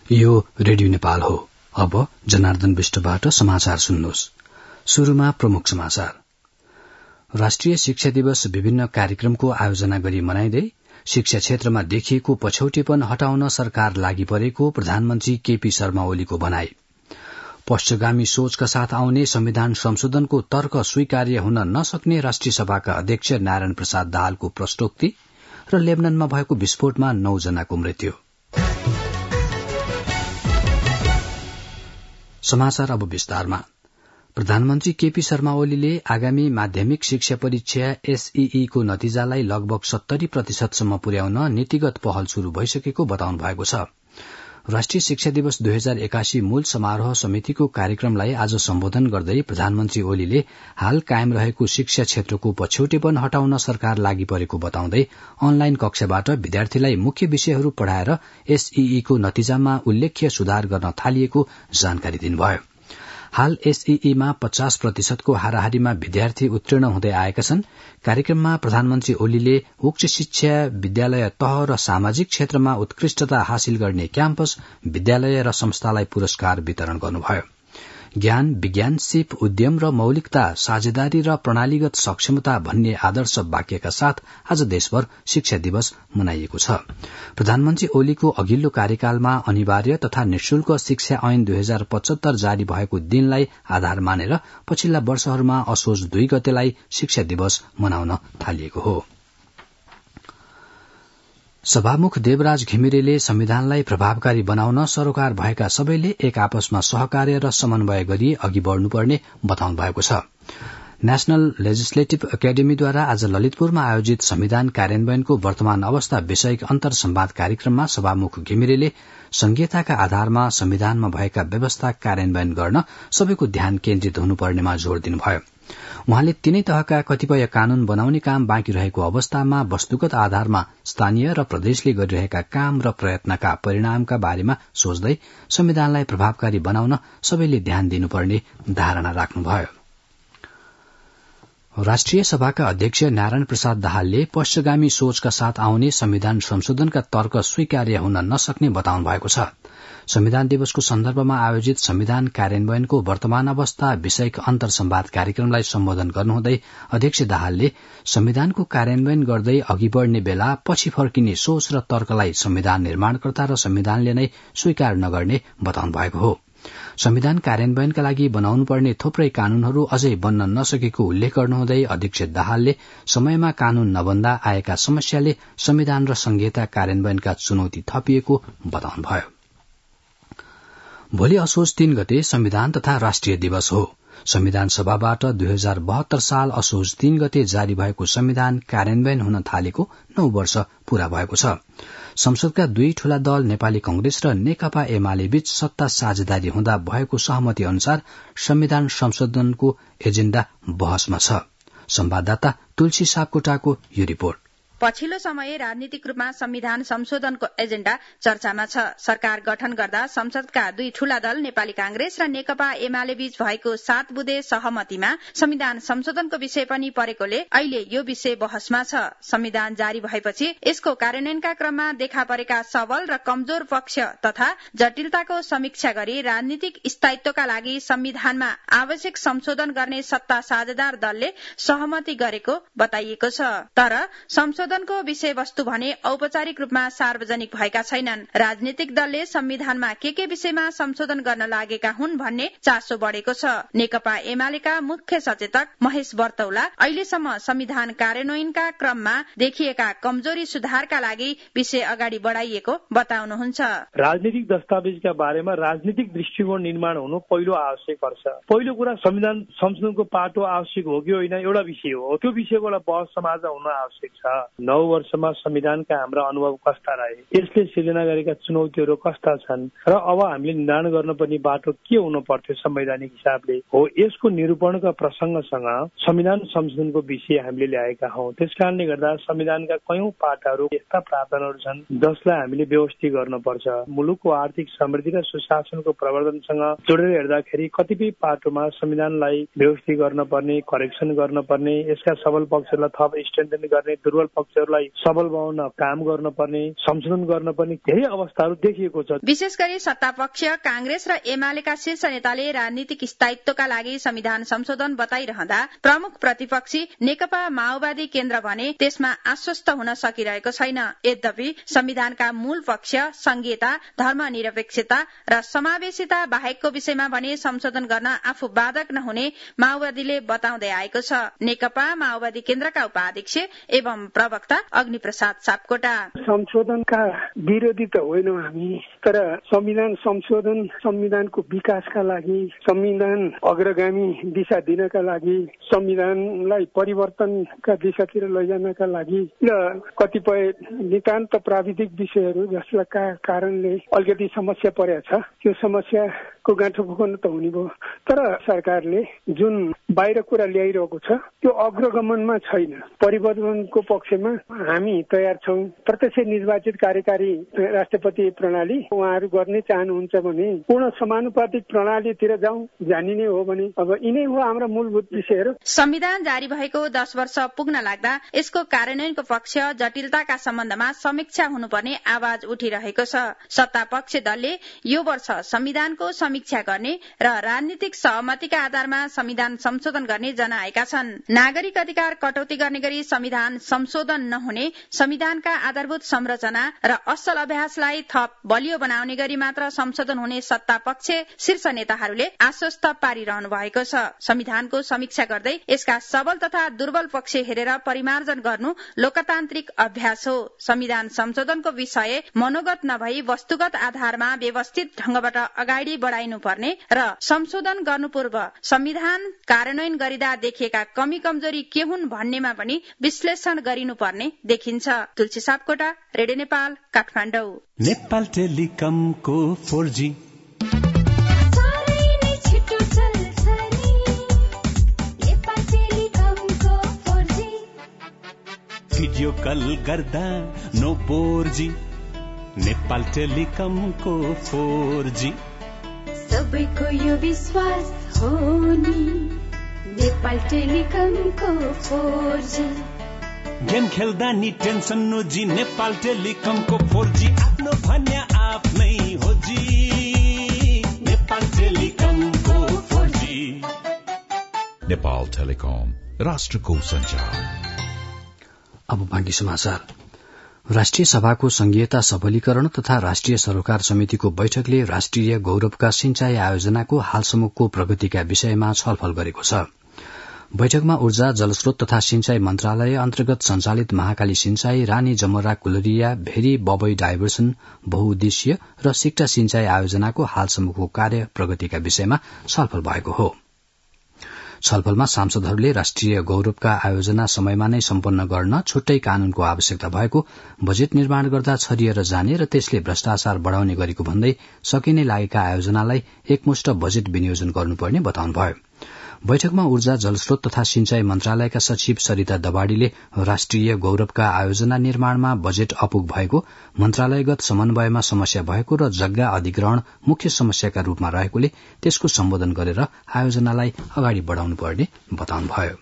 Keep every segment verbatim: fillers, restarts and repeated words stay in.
यो रेडियो नेपाल हो। अब जनार्दन विष्टबाट समाचार सुन्नुहोस्। शुरूमा प्रमुख समाचार। राष्ट्रिय शिक्षा दिवस विभिन्न कार्यक्रमको आयोजना गरी मनाइँदै शिक्षा क्षेत्रमा देखिएको पछौटेपन हटाउन सरकार लागि परेको प्रधानमन्त्री केपी शर्मा ओलीको भनाई। पश्चिमगामी सोचका साथ आउने संविधान संशोधनको तर्क स्वीकार्य हुन नसक्ने राष्ट्रिय सभाका अध्यक्ष नारायण प्रसाद दाहालको प्रश्नोक्ति र लेबननमा भएको विस्फोटमा नौ जनाको मृत्यु। समाचार अब विस्तारमा। प्रधानमन्त्री केपी शर्मा ओलीले आगामी माध्यमिक शिक्षा परीक्षा एसईई को नतिजालाई लगभग सत्तरी प्रतिशतसम्म पुर्याउन नीतिगत पहल शुरू भइसकेको बताउनु भएको छ। राष्ट्रिय शिक्षा दिवस दुई हजार एकासी मूल समारोह समितिको कार्यक्रमलाई आज सम्बोधन गर्दै प्रधानमन्त्री ओलीले हाल कायम रहेको शिक्षा क्षेत्रको पछौटेपन हटाउन सरकार लागि परेको बताउँदै अनलाइन कक्षाबाट विद्यार्थीलाई मुख्य विषयहरू पढ़ाएर एसईई को नतिजामा उल्लेख्य सुधार गर्न थालिएको जानकारी दिनुभयो। हाल एसईई मा पचास प्रतिशतको हाराहारीमा विद्यार्थी उत्तीर्ण हुँदै आएका छन्। कार्यक्रममा प्रधानमन्त्री ओलीले उच्च शिक्षा विद्यालय तह र सामाजिक क्षेत्रमा उत्कृष्टता हासिल गर्ने क्याम्पस विद्यालय र संस्थालाई पुरस्कार वितरण गर्नुभयो। ज्ञान, विज्ञान, सिप, उद्यम र मौलिकता, साझेदारी र प्रणालीगत सक्षमता भन्ने आदर्श वाक्यका साथ आज देशभर शिक्षा दिवस मनाइएको छ। प्रधानमन्त्री ओलीको अघिल्लो कार्यकालमा अनिवार्य तथा निशुल्क शिक्षा ऐन दुई हजार पचहत्तर जारी भएको दिनलाई आधार मानेर पछिल्ला वर्षहरूमा असोज दुई गतेलाई शिक्षा दिवस मनाउन थालिएको हो। सभामुख देवराज घिमिरेले संविधानलाई प्रभावकारी बनाउन सरोकार भएका सबैले एक आपसमा सहकार्य र समन्वय गरी अघि बढ़नुपर्ने बताउनु भएको छ। नेशनल लेजिस्लेटिभ एकाडेमीद्वारा आज ललितपुरमा आयोजित संविधान कार्यान्वयनको वर्तमान अवस्था विषयक अन्तर संवाद कार्यक्रममा सभामुख घिमिरेले संघीयताका आधारमा संविधानमा भएका व्यवस्था कार्यान्वयन गर्न सबैको ध्यान केन्द्रित हुनुपर्नेमा जोड़ दिनुभयो। उहाँले तीनै तहका कतिपय कानून बनाउने काम बाँकी रहेको अवस्थामा वस्तुगत आधारमा स्थानीय र प्रदेशले गरिरहेका काम र प्रयत्नका परिणामका बारेमा सोच्दै संविधानलाई प्रभावकारी बनाउन सबैले ध्यान दिनुपर्ने धारणा राख्नुभयो। राष्ट्रिय सभाका अध्यक्ष नारायण प्रसाद दाहालले पश्चिमगामी सोचका साथ आउने संविधान संशोधनका तर्क स्वीकार्य हुन नसक्ने बताउनु भएको छ। संविधान दिवसको सन्दर्भमा आयोजित संविधान कार्यान्वयनको वर्तमान अवस्था विषयक अन्तर संवाद कार्यक्रमलाई सम्बोधन गर्नुहुँदै अध्यक्ष दाहालले संविधानको कार्यान्वयन गर्दै अघि बढ़ने बेला पछि फर्किने सोच र तर्कलाई संविधान निर्माणकर्ता र संविधानले नै स्वीकार नगर्ने बताउनु भएको हो। संविधान कार्यान्वयनका लागि बनाउनुपर्ने थुप्रै कानूनहरू अझै बन्न नसकेको उल्लेख गर्नुहुँदै अध्यक्ष दाहालले समयमा कानून नबन्दा आएका समस्याले संविधान र संघीयता कार्यान्वयनका चुनौती थपिएको बताउनुभयो। भोलि असोज तीन गते संविधान तथा राष्ट्रिय दिवस हो। संविधान सभाबाट दुई हजार बहत्तर साल असोज तीन गते जारी भएको संविधान कार्यान्वयन हुन थालेको नौ वर्ष पूरा भएको छ। संसदका दुई ठूला दल नेपाली कंग्रेस र नेकपा एमाले बीच सत्ता साझेदारी हुँदा भएको सहमति अनुसार संविधान संशोधनको एजेण्डा बहसमा छ। संवाददाता तुलसी सापकोटाको यो रिपोर्ट। पछिल्लो समय राजनीतिक रूपमा संविधान संशोधनको एजेण्डा चर्चामा छ। सरकार गठन गर्दा संसदका दुई ठूला दल नेपाली कांग्रेस र नेकपा एमाले बीच भएको सात बुँदे सहमतिमा संविधान संशोधनको विषय पनि परेकोले अहिले यो विषय बहसमा छ। संविधान जारी भएपछि यसको कार्यान्वयनका क्रममा देखा परेका सबल र कमजोर पक्ष तथा जटिलताको समीक्षा गरी राजनीतिक स्थायित्वका लागि संविधानमा आवश्यक संशोधन गर्ने सत्ता साझेदार दलले सहमति गरेको बताइएको छ। तर संशोधन संशोधनको विषयवस्तु भने औपचारिक रूपमा सार्वजनिक भएका छैनन्। राजनीतिक दलले संविधानमा के के विषयमा संशोधन गर्न लागेका हुन् भन्ने चासो बढ़ेको छ। नेकपा एमालेका मुख्य सचेतक महेश बर्तौला अहिलेसम्म संविधान कार्यान्वयनका क्रममा देखिएका कमजोरी सुधारका लागि विषय अगाडि बढ़ाइएको बताउनुहुन्छ। राजनीतिक दस्तावेजका बारेमा राजनीतिक दृष्टिकोण निर्माण हुनु पहिलो आवश्यक पर्छ। पहिलो कुरा संविधान संशोधनको पाटो आवश्यक हो कि होइन एउटा विषय हो। त्यो विषयको एउटा बहस समाजमा हुन आवश्यक छ। नौ वर्षमा संविधानका हाम्रा अनुभव कस्ता रहे, यसले सिर्जना गरेका चुनौतीहरू कस्ता छन् र अब हामीले निर्धारण गर्नुपर्ने बाटो के हुनु पर्थ्यो संवैधानिक हिसाबले हो, यसको निरूपणका प्रसंगसँग संविधान संशोधनको विषय हामीले ल्याएका हौं। त्यसकारणले गर्दा संविधानका कयौं पाटाहरू यस्ता प्रावधानहरू छन् जसलाई हामीले व्यवस्थित गर्नुपर्छ। मुलुकको आर्थिक समृद्धि र सुशासनको प्रवर्धनसँग जोडेर हेर्दाखेरि कतिपय पाटोमा संविधानलाई व्यवस्थित गर्न पर्ने, करेक्सन गर्न पर्ने, यसका सबल पक्षलाई थप स्ट्रेन्थन गर्ने, दुर्बल पक्ष पक्षहरूलाई सबल बनाउन काम गर्न पर्ने, संशोधन गर्न पर्ने धेरै अवस्थाहरू देखिएको छ। विशेष गरी सत्तापक्ष कांग्रेस र एमालेका शीर्ष नेताले राजनीतिक स्थायित्वका लागि संविधान संशोधन बताइरहँदा प्रमुख प्रतिपक्षी नेकपा माओवादी केन्द्र भने त्यसमा आश्वस्त हुन सकिरहेको छैन। यद्यपि संविधानका मूल पक्ष संघीयता, धर्मनिरपेक्षता र समावेशिता बाहेकको विषयमा भने संशोधन गर्न आफू बाधक नहुने माओवादीले बताउँदै आएको छ। नेकपा माओवादी केन्द्रका उपाध्यक्ष एवं प्रवक्ता अग्निप्रसाद सापकोटा संशोधनका विरोधी त होइनौँ हामी, तर संविधान संशोधन संविधानको विकासका लागि, संविधान अग्रगामी दिशा दिनका लागि, संविधानलाई परिवर्तनका दिशातिर लैजानका लागि र कतिपय नितान्त प्राविधिक विषयहरू जसका कारणले अलिकति समस्या परेको छ, त्यो समस्याको गाँठो फुकाउनु त हुने भयो। तर सरकारले जुन बाहिर कुरा ल्याइरहेको छ त्यो अग्रगमनमा छैन। परिवर्तनको पक्षमा हामी तयार छौँ। प्रत्यक्ष निर्वाचित कार्यकारी राष्ट्रपति प्रणाली उहाँहरू गर्ने चाहनुहुन्छ भने पूर्ण समानुपातिक प्रणालीतिर जाउँ, जानिने हो भने अब यिनै हो हाम्रा मूलभूत विषयहरू। संविधान जारी भएको दस वर्ष पुग्न लाग्दा यसको कार्यान्वयनको पक्ष जटिलताका सम्बन्धमा समीक्षा हुनुपर्ने आवाज उठिरहेको छ। सत्ता पक्ष दलले यो वर्ष संविधानको समीक्षा गर्ने र राजनीतिक सहमतिका आधारमा संविधान संशोधन गर्ने जनाएका छन्। नागरिक अधिकार कटौती गर्ने गरी संविधान संशोधन नहुने, संविधानका आधारभूत संरचना र असल अभ्यासलाई थप बलियो बनाउने गरी मात्र संशोधन हुने सत्ता पक्ष शीर्ष नेताहरूले आश्वस्त पारिरहनु भएको छ। संविधानको समीक्षा गर्दै यसका सबल तथा दुर्बल पक्ष हेरेर परिमार्जन गर्नु लोकतान्त्रिक अभ्यास हो। संविधान संशोधनको विषय मनोगत नभई वस्तुगत आधारमा व्यवस्थित ढंगबाट अगाडि बढाइनु पर्ने र संशोधन गर्नु पूर्व संविधान कार्यान्वयन गरिदा देखिएका कमी कमजोरी के हुन् भन्नेमा पनि विश्लेषण गरिनुपर्ने देखिन्छ। तुलसी सापकोटा, रेडियो नेपाल, काठमाडौँ। नेपाल टेलिकमको फोर जी भिडियो कल गर्दा नो बोर जी। नेपाल टेलिकमको फोर जी सबैको यो विश्वास हो नि, नेपाल टेलिकमको फोर जी। गेम खेल्दा नि टेन्सन नो जी, नेपाल टेलिकमको फोर जी आफ्नो भन्या आफ्नै हो जी। नेपाल टेलिकमको फोर जी। नेपाल टेलिकम, राष्ट्रको सञ्चार। अब बाँकी समाचार। राष्ट्रिय सभाको संघीयता सबलीकरण तथा राष्ट्रिय सरोकार समितिको बैठकले राष्ट्रिय गौरवका सिंचाई आयोजनाको हालसम्मको प्रगतिका विषयमा छलफल गरेको छ। बैठकमा ऊर्जा, जलस्रोत तथा सिंचाई मन्त्रालय अन्तर्गत सञ्चालित महाकाली सिंचाई, रानी जमरा कुलरिया, भेरी बबई डाइभर्सन बहुउद्देश्य र सिक्टा सिंचाई आयोजनाको हालसम्मको कार्य प्रगतिका विषयमा छलफल भएको हो। छलफलमा सांसदहरूले राष्ट्रिय गौरवका आयोजना समयमा नै सम्पन्न गर्न छुट्टै कानूनको आवश्यकता भएको, बजेट निर्माण गर्दा छरिएर जाने र त्यसले भ्रष्टाचार बढ़ाउने गरेको भन्दै सकिने लागेका आयोजनालाई एकमुष्ट बजेट विनियोजन गर्नुपर्ने बताउनुभयो। बैठकमा ऊर्जा, जलस्रोत तथा सिंचाई मन्त्रालयका सचिव सरिता दवाडीले राष्ट्रिय गौरवका आयोजना निर्माणमा बजेट अपुग भएको, मन्त्रालयगत समन्वयमा समस्या भएको र जग्गा अधिग्रहण मुख्य समस्याका रूपमा रहेकोले त्यसको सम्बोधन गरेर आयोजनालाई अगाडि बढ़ाउनुपर्ने बताउनुभयो।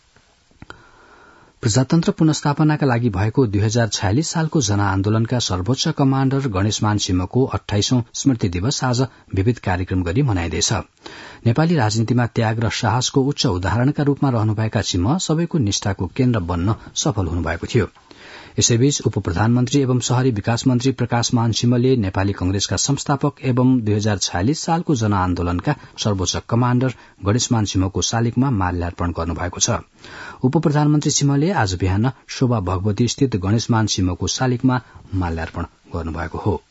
प्रजातन्त्र पुनस्थापनाका लागि भएको दुई हजार छयालिस सालको जनआन्दोलनका सर्वोच्च कमाण्डर गणेशमान सिंहको अठाइसौं स्मृति दिवस आज विविध कार्यक्रम गरी मनाइँदैछ। नेपाली राजनीतिमा त्याग र साहसको उच्च उदाहरणका रूपमा रहनुभएका सिंह सबैको निष्ठाको केन्द्र बन्न सफल हुनुभएको थियो। यसैबीच उप प्रधानमन्त्री एवं शहरी विकास मन्त्री प्रकाशमान सिंहले नेपाली कंग्रेसका संस्थापक एवं दुई हजार छयालिस सालको जनआन्दोलनका सर्वोच्च कमाण्डर गणेशमान सिंहको शालिगमा माल्यार्पण गर्नुभएको छ। उप प्रधानमन्त्री सिंहले आज बिहान शोभा भगवती स्थित गणेशमान सिंहको शालिगमा माल्यार्पण गर्नुभएको हो।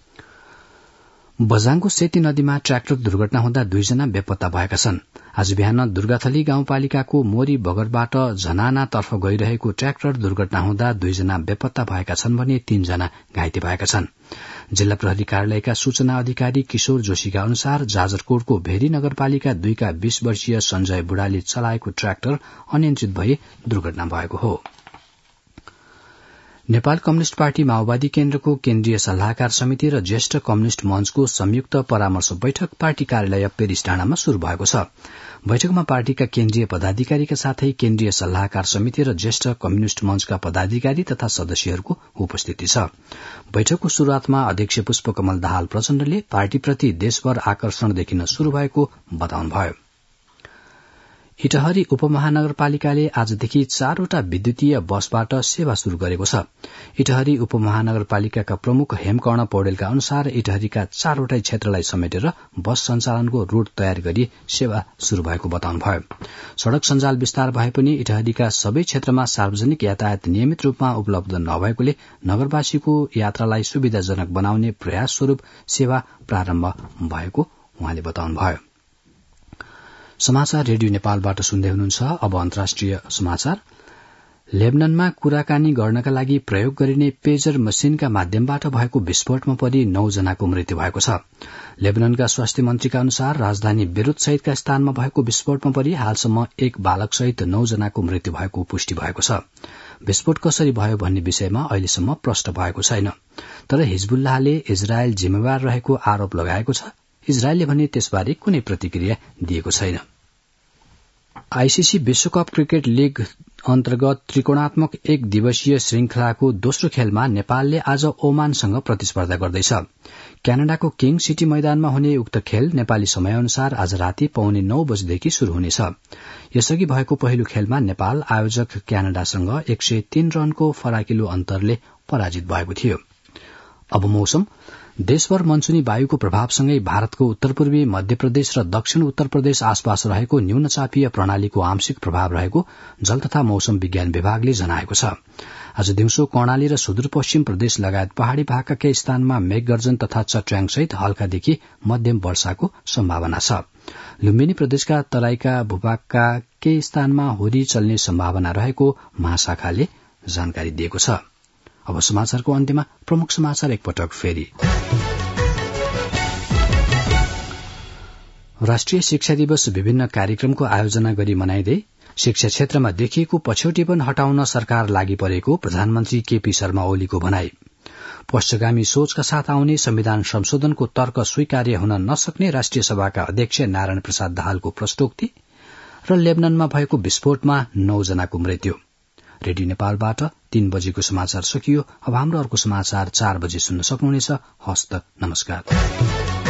बझाङको सेती नदीमा ट्र्याक्टर दुर्घटना हुँदा दुईजना बेपत्ता भएका छन्। आज बिहान दुर्गाथली गाउँपालिकाको मोरी बगरबाट झनानातर्फ गइरहेको ट्र्याक्टर दुर्घटना हुँदा दुईजना बेपत्ता भएका छन् भने तीनजना घाइते भएका छन्। जिल्ला प्रहरी कार्यालयका सूचना अधिकारी किशोर जोशीका अनुसार जाजरकोटको भेरी नगरपालिका दुईका बीस वर्षीय संजय बुढाले चलाएको ट्र्याक्टर अनियन्त्रित भई दुर्घटना भएको हो। नेपाल कम्युनिष्ट पार्टी माओवादी केन्द्रको केन्द्रीय सल्लाहकार समिति र ज्येष्ठ कम्युनिष्ट मंचको संयुक्त परामर्श बैठक पार्टी कार्यालय पेरिस डाँडामा शुरू भएको छ। बैठकमा पार्टीका केन्द्रीय पदाधिकारीका साथै केन्द्रीय सल्लाहकार समिति र ज्येष्ठ कम्युनिष्ट मंचका पदाधिकारी तथा सदस्यहरूको उपस्थिति छ। बैठकको शुरूआतमा अध्यक्ष पुष्पकमल दाहाल प्रचण्डले पार्टीप्रति देशभर आकर्षण देखिन शुरू भएको बताउनुभयो। इटहरी उपमहानगरपालिकाले आजदेखि चारवटा विद्युतीय बसबाट सेवा शुरू गरेको छ। इटहरी उपमहानगरपालिकाका प्रमुख हेमकर्ण पौडेलका अनुसार इटहरीका चारवटै क्षेत्रलाई समेटेर बस सञ्चालनको रूट तयार गरी सेवा शुरू भएको बताउनुभयो। सड़क सञ्जाल विस्तार भए पनि इटहरीका सबै क्षेत्रमा सार्वजनिक यातायात नियमित रूपमा उपलब्ध नभएकोले नगरवासीको यात्रालाई सुविधाजनक बनाउने प्रयास स्वरूप सेवा प्रारम्भ भएको उहाँले बताउनुभयो। समाचार रेडियो नेपालबाट सुन्दै हुनुहुन्छ। अब अन्तर्राष्ट्रिय समाचार। लेबननमा कुराकानी गर्नका लागि प्रयोग गरिने पेजर मसिनका माध्यमबाट भएको विस्फोटमा परि नौ जनाको मृत्यु भएको छ। लेबननका स्वास्थ्य मन्त्रीका अनुसार राजधानी बेरुत सहितका स्थानमा भएको विस्फोटमा परि हालसम्म एक बालक सहित नौ जनाको मृत्यु भएको पुष्टि भएको छ। विस्फोट कसरी भयो भन्ने विषयमा अहिलेसम्म प्रष्ट भएको छैन। तर हिजबुल्लाहले इजरायल जिम्मेवार रहेको आरोप लगाएको छ। इजरायलले भने त्यसबारे कुनै प्रतिक्रिया दिएको छैन। आईसीसी विश्वकप क्रिकेट लीग अन्तर्गत त्रिकोणात्मक एक दिवसीय श्रृंखलाको दोस्रो खेलमा नेपालले आज ओमानसँग प्रतिस्पर्धा गर्दैछ। क्यानाडाको किङ सिटी मैदानमा हुने उक्त खेल नेपाली समयअनुसार आज राति पौने नौ बजेदेखि शुरू हुनेछ। यसअघि भएको पहिलो खेलमा नेपाल आयोजक क्यानाडासँग एक सय तीन रनको फराकिलो अन्तरले पराजित भएको थियो। अब मौसम। देशभर मनसुनी वायुको प्रभावसँगै भारतको उत्तरपूर्वी मध्यप्रदेश र दक्षिण उत्तर प्रदेश आसपास रहेको न्यूनचापीय प्रणालीको आंशिक प्रभाव रहेको जल तथा मौसम विज्ञान विभागले जनाएको छ। आज दिउँसो कर्णाली र सुदूरपश्चिम प्रदेश लगायत पहाड़ी भागका केही स्थानमा मेघगर्जन तथा चट्याङसहित हल्कादेखि मध्यम वर्षाको सम्भावना छ। लुम्बिनी प्रदेशका तराईका भूभागका केही स्थानमा हुरी चल्ने सम्भावना रहेको महाशाखाले जानकारी दिएको छ। अब समाचारको अन्त्यमा प्रमुख समाचार एकपटक फेरि। राष्ट्रिय शिक्षा दिवस विभिन्न कार्यक्रमको आयोजना गरी मनाइँदै शिक्षा क्षेत्रमा देखिएको पछौटेपन हटाउन सरकार लागि परेको प्रधानमन्त्री केपी शर्मा ओलीको भनाई। पश्चिगामी सोचका साथ आउने संविधान संशोधनको तर्क स्वीकार्य हुन नसक्ने राष्ट्रिय सभाका अध्यक्ष नारायण प्रसाद दाहालको प्रश्नोक्ति र लेबननमा भएको विस्फोटमा नौ जनाको मृत्यु। रेडियो नेपालबाट तीन बजेको समाचार सकियो। अब हाम्रो अर्को समाचार चार बजे सुन्न सक्नुहुनेछ। हस्त नमस्कार।